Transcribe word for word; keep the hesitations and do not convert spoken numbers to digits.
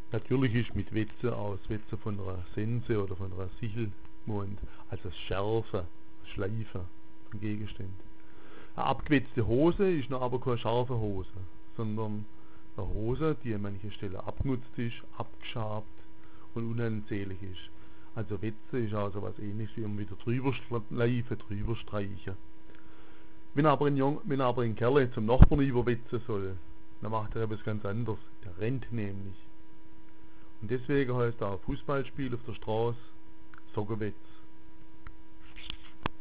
Natürlich ist mit Wetze auch das Wetze von einer Sense oder von einer Sichel gemeint, also das Schärfen, das Schleifen von Gegenständen. Eine abgewetzte Hose ist noch aber keine scharfe Hose, sondern eine Hose, die an manchen Stellen abgenutzt ist, abgeschabt und unansehnlich ist. Also Wetze ist auch so was ähnliches wie immer wieder drüber schleifen, drüber streichen. Wenn aber ein, Jung, wenn aber ein Kerl zum Nachbarn überwetzen soll, dann macht er etwas ganz anderes. Der rennt nämlich. Und deswegen heißt auch Fußballspiel auf der Straße Sockenwetz.